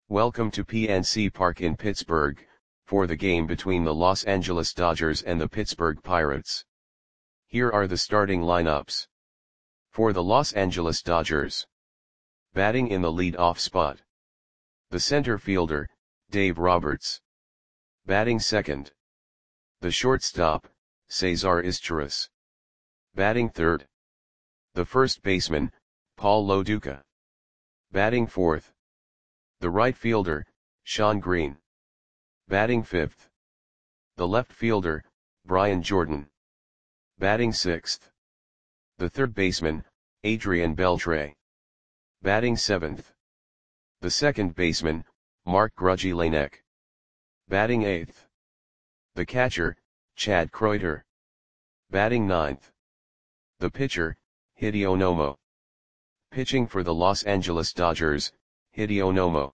Welcome to PNC Park in Pittsburgh, for the game between the Los Angeles Dodgers and the Pittsburgh Pirates. Here are the starting lineups. For the Los Angeles Dodgers. Batting in the lead-off spot. The center fielder, Dave Roberts. Batting second. The shortstop, Cesar Izturis. Batting third. The first baseman, Paul Lo Duca. Batting fourth. The right fielder, Shawn Green. Batting fifth. The left fielder, Brian Jordan. Batting sixth. The third baseman, Adrian Beltre. Batting seventh. The second baseman, Mark Grudzielanek. Batting eighth. The catcher, Chad Kreuter. Batting ninth. The pitcher, Hideo Nomo. Pitching for the Los Angeles Dodgers, Hideo Nomo.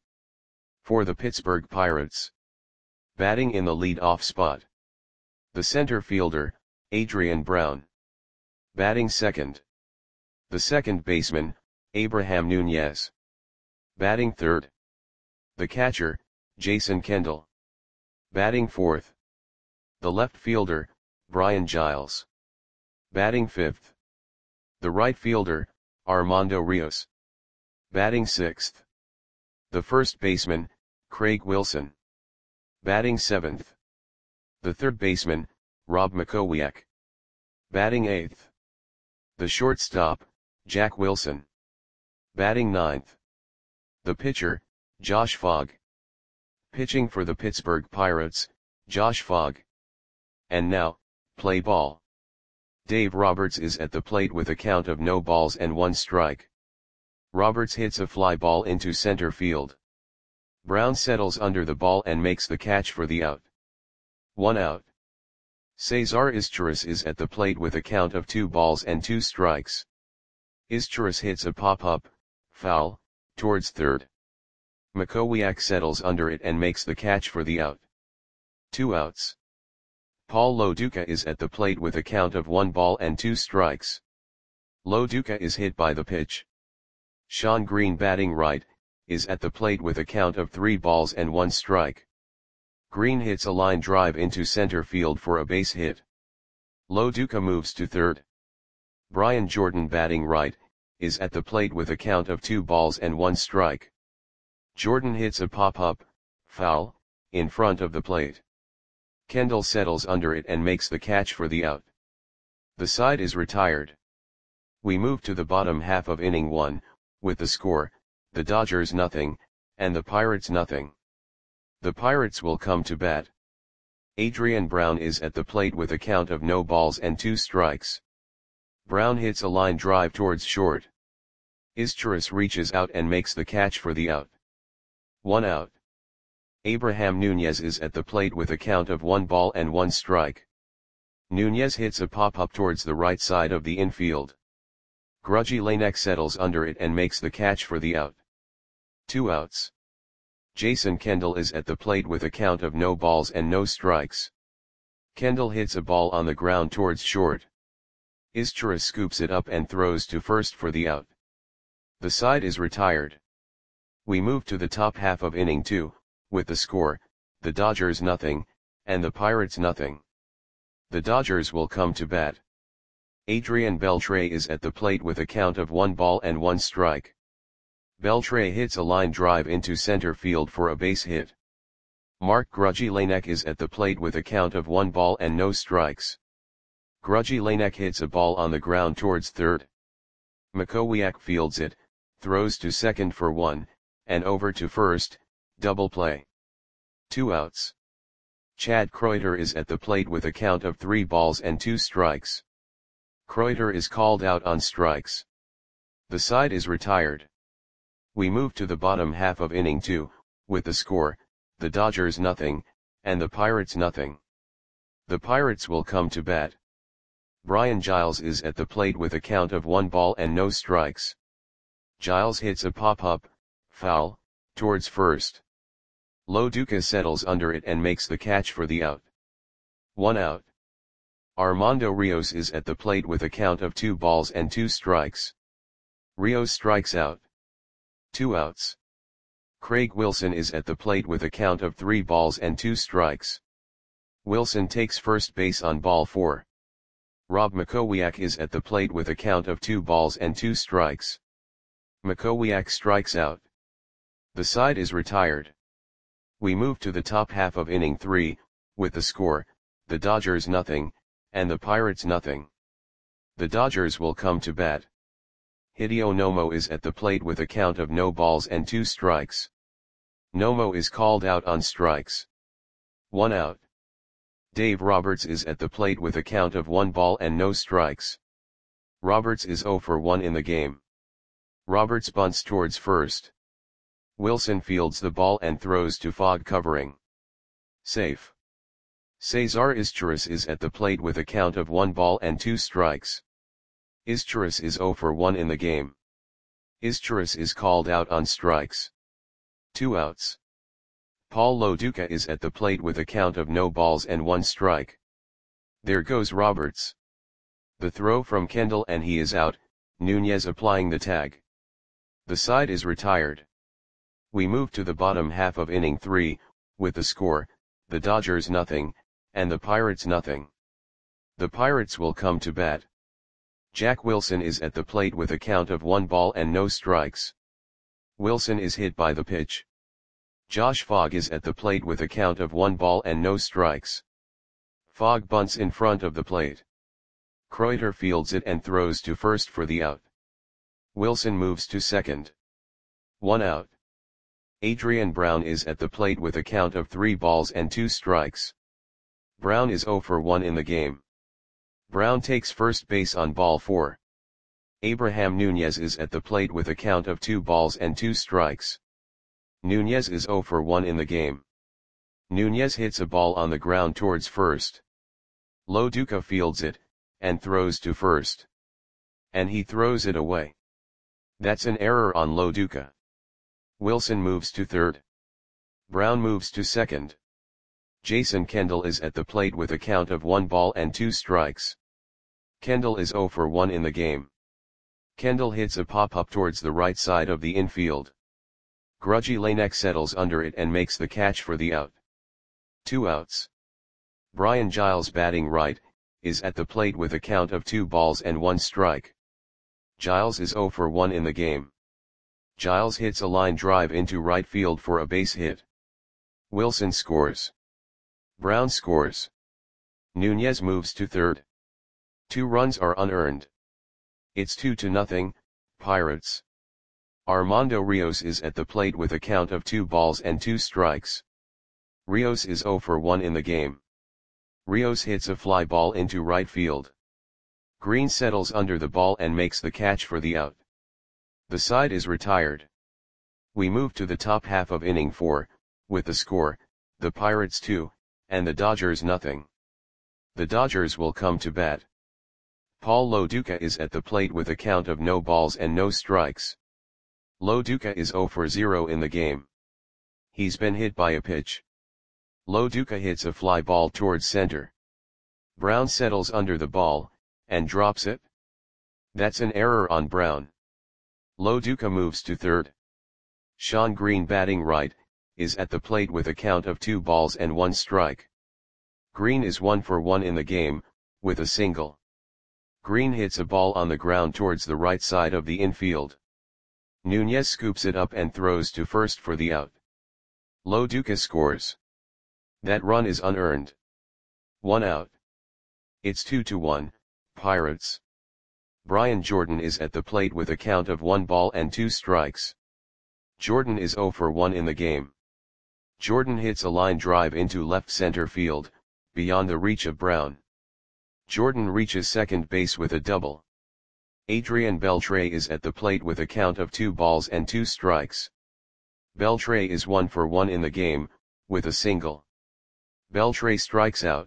For the Pittsburgh Pirates. Batting in the lead-off spot. The center fielder, Adrian Brown. Batting second. The second baseman, Abraham Nunez. Batting third. The catcher, Jason Kendall. Batting fourth. The left fielder, Brian Giles. Batting fifth. The right fielder, Armando Rios. Batting sixth. The first baseman, Craig Wilson. Batting seventh. The third baseman, Rob Makowiak. Batting eighth. The shortstop, Jack Wilson. Batting ninth. The pitcher, Josh Fogg. Pitching for the Pittsburgh Pirates, Josh Fogg. And now, play ball. Dave Roberts is at the plate with a count of no balls and 1 strike. Roberts hits a fly ball into center field. Brown settles under the ball and makes the catch for the out. 1 out. Cesar Izturis is at the plate with a count of 2 balls and 2 strikes. Izturis hits a pop-up, foul, towards third. Makowiak settles under it and makes the catch for the out. 2 outs. Paul Lo Duca is at the plate with a count of 1 ball and 2 strikes. Lo Duca is hit by the pitch. Shawn Green, batting right, is at the plate with a count of 3 balls and 1 strike. Green hits a line drive into center field for a base hit. Lo Duca moves to third. Brian Jordan, batting right, is at the plate with a count of 2 balls and 1 strike. Jordan hits a pop-up, foul, in front of the plate. Kendall settles under it and makes the catch for the out. The side is retired. We move to the bottom half of inning 1, with the score, the Dodgers nothing, and the Pirates nothing. The Pirates will come to bat. Adrian Brown is at the plate with a count of no balls and 2 strikes. Brown hits a line drive towards short. Izturis reaches out and makes the catch for the out. 1 out. Abraham Nunez is at the plate with a count of 1 ball and 1 strike. Nunez hits a pop-up towards the right side of the infield. Grudzielanek settles under it and makes the catch for the out. 2 outs. Jason Kendall is at the plate with a count of no balls and no strikes. Kendall hits a ball on the ground towards short. Izturis scoops it up and throws to first for the out. The side is retired. We move to the top half of inning 2, with the score, the Dodgers nothing, and the Pirates nothing. The Dodgers will come to bat. Adrian Beltre is at the plate with a count of 1 ball and 1 strike. Beltre hits a line drive into center field for a base hit. Mark Grudzielanek is at the plate with a count of 1 ball and no strikes. Grudzielanek hits a ball on the ground towards third. Makowiak fields it, throws to second for 1, and over to first, double play. 2 outs. Chad Kreuter is at the plate with a count of 3 balls and 2 strikes. Kreuter is called out on strikes. The side is retired. We move to the bottom half of inning 2, with the score, the Dodgers nothing, and the Pirates nothing. The Pirates will come to bat. Brian Giles is at the plate with a count of 1 ball and no strikes. Giles hits a pop-up, foul, towards first. Lo Duca settles under it and makes the catch for the out. 1 out. Armando Rios is at the plate with a count of 2 balls and 2 strikes. Rios strikes out. 2 outs. Craig Wilson is at the plate with a count of 3 balls and 2 strikes. Wilson takes first base on ball 4. Rob Makowiak is at the plate with a count of 2 balls and 2 strikes. Makowiak strikes out. The side is retired. We move to the top half of inning 3, with the score, the Dodgers nothing, and the Pirates nothing. The Dodgers will come to bat. Hideo Nomo is at the plate with a count of no balls and 2 strikes. Nomo is called out on strikes. 1 out. Dave Roberts is at the plate with a count of 1 ball and no strikes. Roberts is 0 for 1 in the game. Roberts bunts towards first. Wilson fields the ball and throws to Fogg covering. Safe. Cesar Izturis is at the plate with a count of 1 ball and 2 strikes. Izturis is 0 for 1 in the game. Izturis is called out on strikes. 2 outs. Paul Lo Duca is at the plate with a count of no balls and 1 strike. There goes Roberts. The throw from Kendall and he is out, Nunez applying the tag. The side is retired. We move to the bottom half of inning 3, with the score, the Dodgers nothing, and the Pirates nothing. The Pirates will come to bat. Jack Wilson is at the plate with a count of 1 ball and no strikes. Wilson is hit by the pitch. Josh Fogg is at the plate with a count of 1 ball and no strikes. Fogg bunts in front of the plate. Kreuter fields it and throws to first for the out. Wilson moves to second. 1 out. Adrian Brown is at the plate with a count of 3 balls and 2 strikes. Brown is 0 for 1 in the game. Brown takes first base on ball 4. Abraham Nunez is at the plate with a count of 2 balls and 2 strikes. Nunez is 0 for 1 in the game. Nunez hits a ball on the ground towards first. Lo Duca fields it, and throws to first. And he throws it away. That's an error on Lo Duca. Wilson moves to third. Brown moves to second. Jason Kendall is at the plate with a count of 1 ball and 2 strikes. Kendall is 0 for 1 in the game. Kendall hits a pop-up towards the right side of the infield. Grudgy Lanek settles under it and makes the catch for the out. 2 outs. Brian Giles batting right, is at the plate with a count of 2 balls and 1 strike. Giles is 0 for 1 in the game. Giles hits a line drive into right field for a base hit. Wilson scores. Brown scores. Nunez moves to third. 2 runs are unearned. It's 2-0, Pirates. Armando Rios is at the plate with a count of 2 balls and 2 strikes. Rios is 0 for 1 in the game. Rios hits a fly ball into right field. Green settles under the ball and makes the catch for the out. The side is retired. We move to the top half of inning 4, with the score, the Pirates 2, and the Dodgers nothing. The Dodgers will come to bat. Paul Lo Duca is at the plate with a count of no balls and no strikes. Lo Duca is 0 for 0 in the game. He's been hit by a pitch. Lo Duca hits a fly ball towards center. Brown settles under the ball, and drops it. That's an error on Brown. Lo Duca moves to third. Sean Green batting right, is at the plate with a count of 2 balls and 1 strike. Green is 1 for 1 in the game, with a single. Green hits a ball on the ground towards the right side of the infield. Nunez scoops it up and throws to first for the out. Lo Duca scores. That run is unearned. 1 out. It's 2-1, Pirates. Brian Jordan is at the plate with a count of 1 ball and 2 strikes. Jordan is 0 for 1 in the game. Jordan hits a line drive into left center field, beyond the reach of Brown. Jordan reaches second base with a double. Adrian Beltre is at the plate with a count of 2 balls and 2 strikes. Beltre is 1 for 1 in the game, with a single. Beltre strikes out.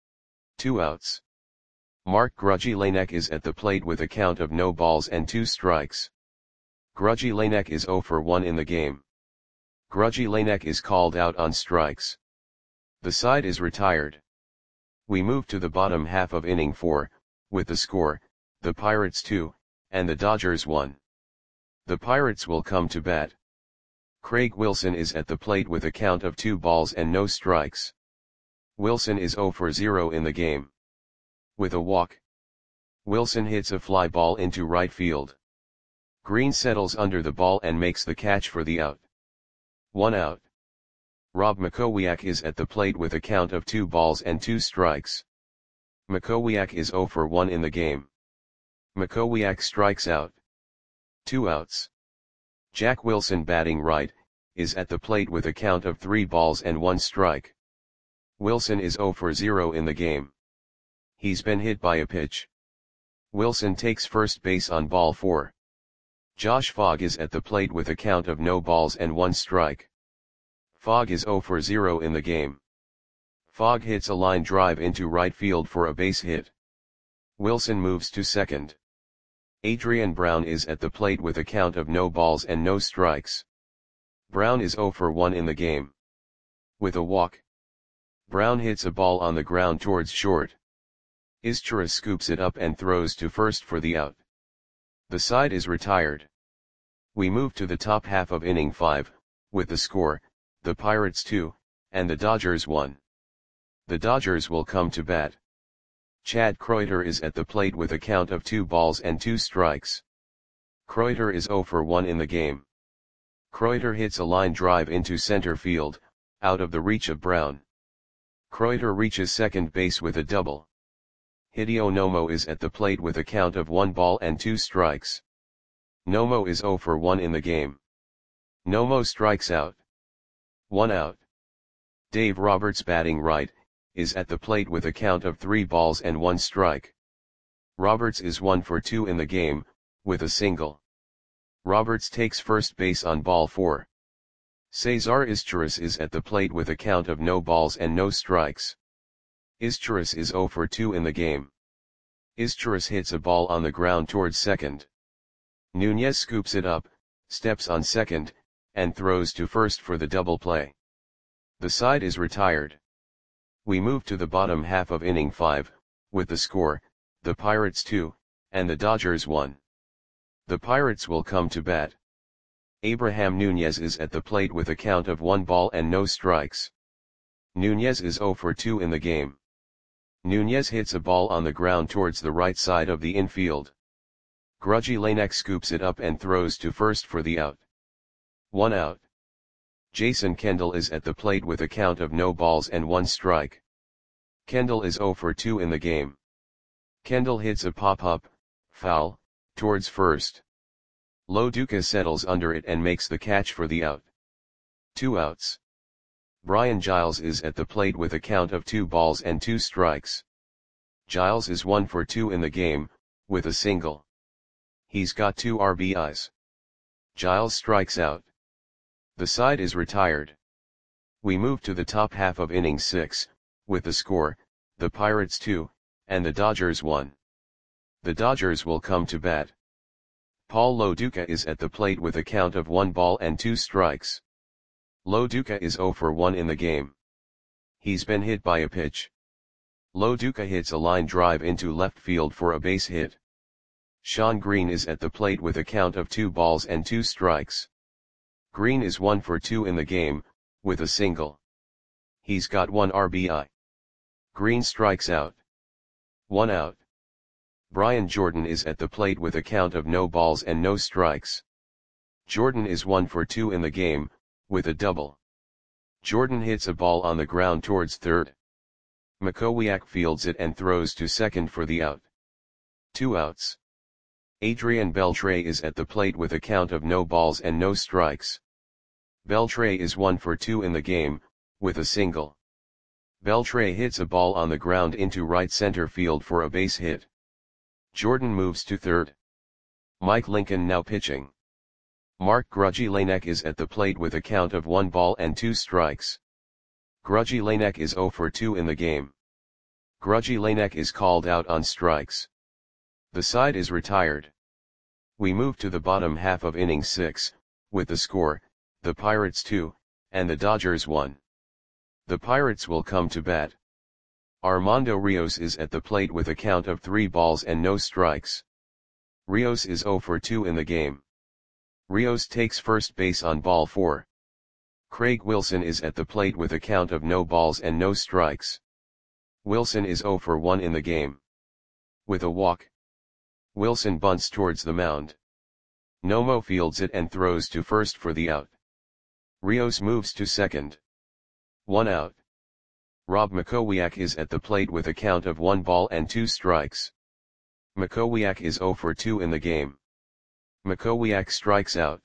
2 outs. Mark Grudgy Lanek is at the plate with a count of no balls and 2 strikes. Grudgy Lanek is 0 for 1 in the game. Grudgy Lanek is called out on strikes. The side is retired. We move to the bottom half of inning 4, with the score, the Pirates 2, and the Dodgers 1. The Pirates will come to bat. Craig Wilson is at the plate with a count of 2 balls and no strikes. Wilson is 0 for 0 in the game. With a walk, Wilson hits a fly ball into right field. Green settles under the ball and makes the catch for the out. 1 out. Rob Makowiak is at the plate with a count of 2 balls and 2 strikes. Makowiak is 0 for 1 in the game. Makowiak strikes out. 2 outs. Jack Wilson, batting right, is at the plate with a count of 3 balls and 1 strike. Wilson is 0 for 0 in the game. He's been hit by a pitch. Wilson takes first base on ball 4. Josh Fogg is at the plate with a count of no balls and 1 strike. Fogg is 0 for 0 in the game. Fogg hits a line drive into right field for a base hit. Wilson moves to second. Adrian Brown is at the plate with a count of no balls and no strikes. Brown is 0 for 1 in the game. With a walk, Brown hits a ball on the ground towards short. Izturis scoops it up and throws to first for the out. The side is retired. We move to the top half of inning 5, with the score, the Pirates 2, and the Dodgers 1. The Dodgers will come to bat. Chad Kreuter is at the plate with a count of 2 balls and 2 strikes. Kreuter is 0 for 1 in the game. Kreuter hits a line drive into center field, out of the reach of Brown. Kreuter reaches second base with a double. Hideo Nomo is at the plate with a count of 1 ball and 2 strikes. Nomo is 0 for 1 in the game. Nomo strikes out. 1 out. Dave Roberts, batting right, is at the plate with a count of 3 balls and 1 strike. Roberts is 1 for 2 in the game, with a single. Roberts takes first base on ball 4. Cesar Izturis is at the plate with a count of no balls and no strikes. Izturis is 0 for 2 in the game. Izturis hits a ball on the ground towards second. Nunez scoops it up, steps on second, and throws to first for the double play. The side is retired. We move to the bottom half of inning 5, with the score, the Pirates 2, and the Dodgers 1. The Pirates will come to bat. Abraham Nunez is at the plate with a count of 1 ball and no strikes. Nunez is 0 for 2 in the game. Nunez hits a ball on the ground towards the right side of the infield. Grudgy Lanek scoops it up and throws to first for the out. 1 out. Jason Kendall is at the plate with a count of no balls and 1 strike. Kendall is 0 for 2 in the game. Kendall hits a pop-up, foul, towards first. Lo Duca settles under it and makes the catch for the out. 2 outs. Brian Giles is at the plate with a count of 2 balls and 2 strikes. Giles is 1 for 2 in the game, with a single. He's got 2 RBIs. Giles strikes out. The side is retired. We move to the top half of inning 6, with the score, the Pirates 2, and the Dodgers 1. The Dodgers will come to bat. Paul Lo Duca is at the plate with a count of 1 ball and 2 strikes. Lo Duca is 0 for 1 in the game. He's been hit by a pitch. Lo Duca hits a line drive into left field for a base hit. Sean Green is at the plate with a count of 2 balls and 2 strikes. Green is 1 for 2 in the game, with a single. He's got 1 RBI. Green strikes out. 1 out. Brian Jordan is at the plate with a count of no balls and no strikes. Jordan is 1 for 2 in the game, with a double. Jordan hits a ball on the ground towards third. Makowiak fields it and throws to second for the out. 2 outs. Adrian Beltre is at the plate with a count of no balls and no strikes. Beltre is 1 for 2 in the game, with a single. Beltre hits a ball on the ground into right center field for a base hit. Jordan moves to third. Mike Lincoln now pitching. Mark Grudgy Lanek is at the plate with a count of 1 ball and 2 strikes. Grudgy Lanek is 0 for 2 in the game. Grudgy Lanek is called out on strikes. The side is retired. We move to the bottom half of inning 6, with the score, the Pirates 2, and the Dodgers 1. The Pirates will come to bat. Armando Rios is at the plate with a count of 3 balls and no strikes. Rios is 0 for 2 in the game. Rios takes first base on ball 4. Craig Wilson is at the plate with a count of no balls and no strikes. Wilson is 0 for 1 in the game. With a walk, Wilson bunts towards the mound. Nomo fields it and throws to first for the out. Rios moves to second. 1 out. Rob Makowiak is at the plate with a count of 1 ball and 2 strikes. Makowiak is 0 for 2 in the game. Makowiak strikes out.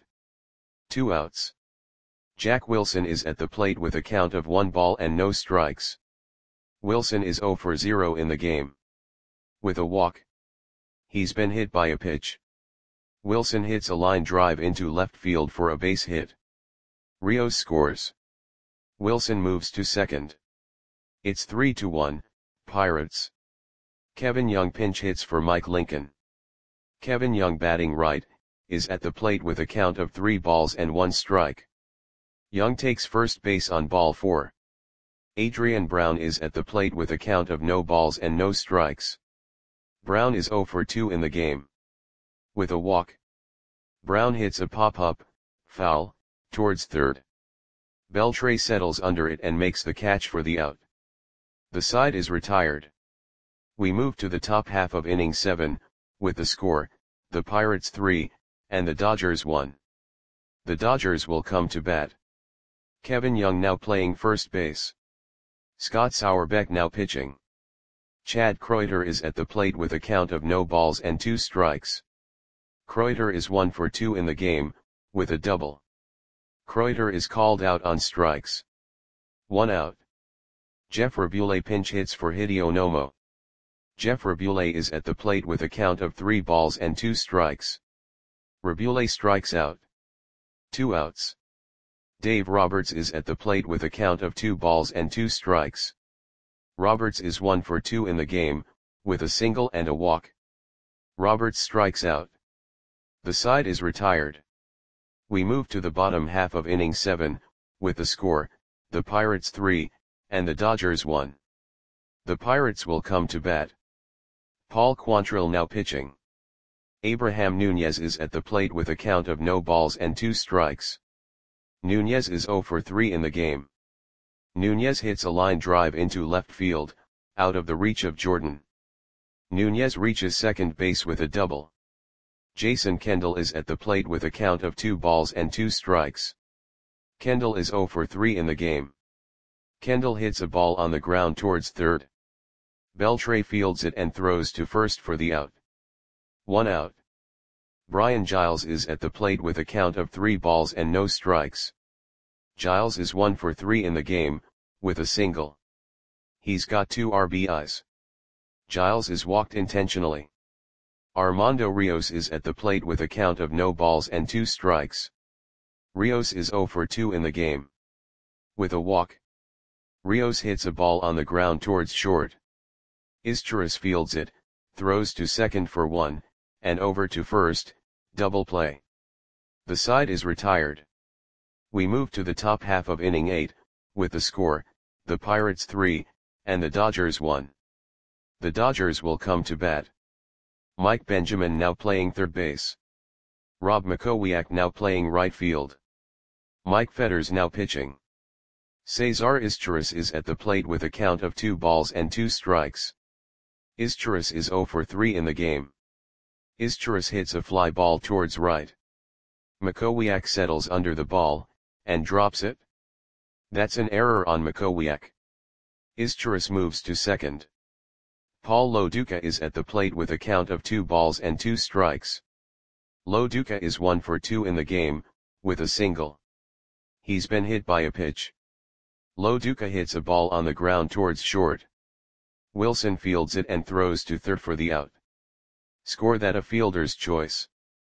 2 outs. Jack Wilson is at the plate with a count of 1 ball and no strikes. Wilson is 0 for 0 in the game. With a walk, he's been hit by a pitch. Wilson hits a line drive into left field for a base hit. Rios scores. Wilson moves to second. It's 3-1, Pirates. Kevin Young pinch hits for Mike Lincoln. Kevin Young, batting right, is at the plate with a count of 3 balls and 1 strike. Young takes first base on ball 4. Adrian Brown is at the plate with a count of no balls and no strikes. Brown is 0 for 2 in the game. With a walk, Brown hits a pop-up, foul, towards third. Beltre settles under it and makes the catch for the out. The side is retired. We move to the top half of inning 7, with the score, the Pirates 3, and the Dodgers 1. The Dodgers will come to bat. Kevin Young now playing first base. Scott Sauerbeck now pitching. Chad Kreuter is at the plate with a count of no balls and 2 strikes. Kreuter is 1 for 2 in the game, with a double. Kreuter is called out on strikes. 1 out. Jeff Rabule pinch hits for Hideo Nomo. Jeff Rabule is at the plate with a count of 3 balls and 2 strikes. Rabule strikes out. 2 outs. Dave Roberts is at the plate with a count of 2 balls and 2 strikes. Roberts is 1 for 2 in the game, with a single and a walk. Roberts strikes out. The side is retired. We move to the bottom half of inning 7, with the score, the Pirates 3, and the Dodgers 1. The Pirates will come to bat. Paul Quantrill now pitching. Abraham Nunez is at the plate with a count of no balls and 2 strikes. Nunez is 0 for 3 in the game. Nunez hits a line drive into left field, out of the reach of Jordan. Nunez reaches second base with a double. Jason Kendall is at the plate with a count of 2 balls and 2 strikes. Kendall is 0 for 3 in the game. Kendall hits a ball on the ground towards third. Beltre fields it and throws to first for the out. 1 out. Brian Giles is at the plate with a count of 3 balls and no strikes. Giles is 1 for 3 in the game, with a single. He's got 2 RBIs. Giles is walked intentionally. Armando Rios is at the plate with a count of no balls and 2 strikes. Rios is 0 for 2 in the game. With a walk, Rios hits a ball on the ground towards short. Izturis fields it, throws to second for 1, and over to first, double play. The side is retired. We move to the top half of inning 8, with the score, the Pirates 3, and the Dodgers 1. The Dodgers will come to bat. Mike Benjamin now playing third base. Rob Makowiak now playing right field. Mike Fetters now pitching. Cesar Izturis is at the plate with a count of 2 balls and 2 strikes. Izturis is 0 for 3 in the game. Izturis hits a fly ball towards right. Makowiak settles under the ball, and drops it. That's an error on Makowiak. Izturis moves to second. Paul Loduca is at the plate with a count of 2 balls and 2 strikes. Loduca is 1 for 2 in the game, with a single. He's been hit by a pitch. Loduca hits a ball on the ground towards short. Wilson fields it and throws to third for the out. Score that a fielder's choice.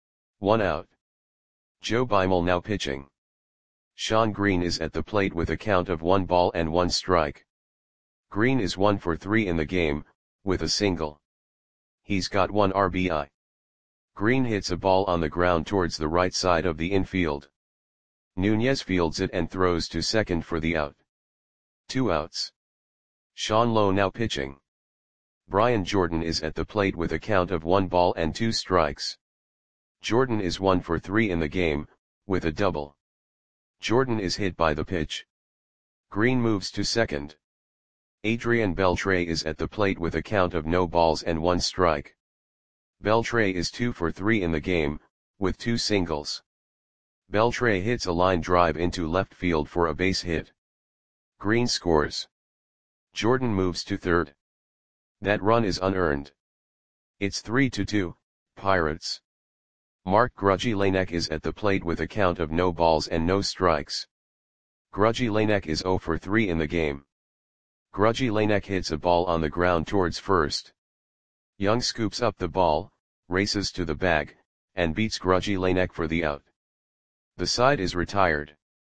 1 out. Joe Beimel now pitching. Sean Green is at the plate with a count of 1 ball and 1 strike. Green is 1 for 3 in the game, with a single. He's got 1 RBI. Green hits a ball on the ground towards the right side of the infield. Nunez fields it and throws to second for the out. 2 outs. Sean Lowe now pitching. Brian Jordan is at the plate with a count of 1 ball and 2 strikes. Jordan is 1 for 3 in the game, with a double. Jordan is hit by the pitch. Green moves to second. Adrian Beltre is at the plate with a count of no balls and 1 strike. Beltre is 2 for 3 in the game, with 2 singles. Beltre hits a line drive into left field for a base hit. Green scores. Jordan moves to third. That run is unearned. It's 3-2, Pirates. Mark Grudzielanek is at the plate with a count of no balls and no strikes. Grudzielanek is 0 for 3 in the game. Grudzielanek hits a ball on the ground towards first. Young scoops up the ball, races to the bag, and beats Grudzielanek for the out. The side is retired.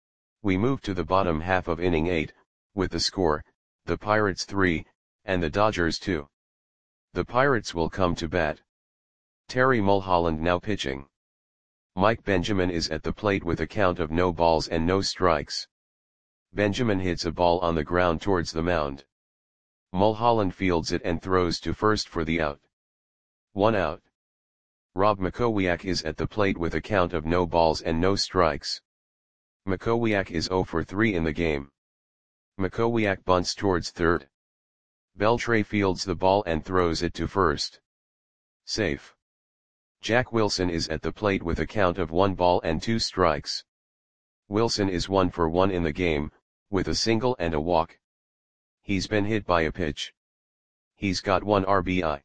We move to the bottom half of inning 8, with the score, the Pirates 3, and the Dodgers 2. The Pirates will come to bat. Terry Mulholland now pitching. Mike Benjamin is at the plate with a count of no balls and no strikes. Benjamin hits a ball on the ground towards the mound. Mulholland fields it and throws to first for the out. 1 out. Rob Makowiak is at the plate with a count of no balls and no strikes. Makowiak is 0 for 3 in the game. Makowiak bunts towards third. Beltre fields the ball and throws it to first. Safe. Jack Wilson is at the plate with a count of 1 ball and 2 strikes. Wilson is 1 for 1 in the game, with a single and a walk. He's been hit by a pitch. He's got 1 RBI.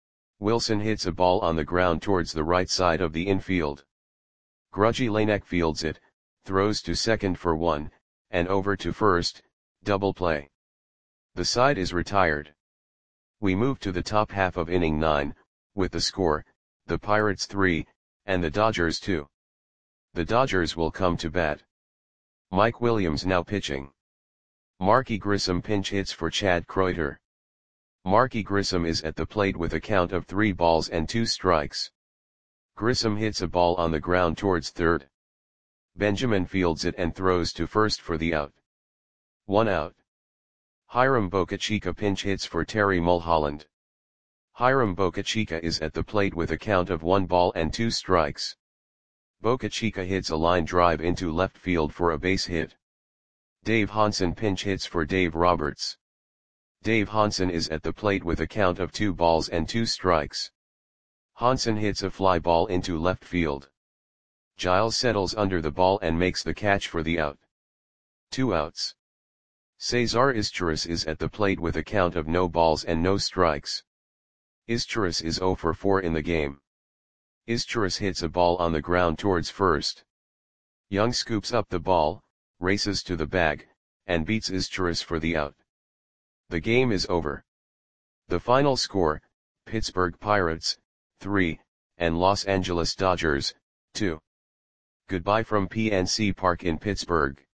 Wilson hits a ball on the ground towards the right side of the infield. Grudzielanek fields it, throws to second for 1, and over to first, double play. The side is retired. We move to the top half of inning 9, with the score, the Pirates 3, and the Dodgers 2. The Dodgers will come to bat. Mike Williams now pitching. Marky Grissom pinch hits for Chad Kreuter. Marky Grissom is at the plate with a count of 3 balls and 2 strikes. Grissom hits a ball on the ground towards third. Benjamin fields it and throws to first for the out. 1 out. Hiram Bocachica pinch hits for Terry Mulholland. Hiram Bocachica is at the plate with a count of 1 ball and 2 strikes. Bocachica hits a line drive into left field for a base hit. Dave Hansen pinch hits for Dave Roberts. Dave Hansen is at the plate with a count of 2 balls and 2 strikes. Hansen hits a fly ball into left field. Giles settles under the ball and makes the catch for the out. 2 outs. Cesar Izturis is at the plate with a count of no balls and no strikes. Izturis is 0 for 4 in the game. Izturis hits a ball on the ground towards first. Young scoops up the ball, races to the bag, and beats Izturis for the out. The game is over. The final score, Pittsburgh Pirates, 3, and Los Angeles Dodgers, 2. Goodbye from PNC Park in Pittsburgh.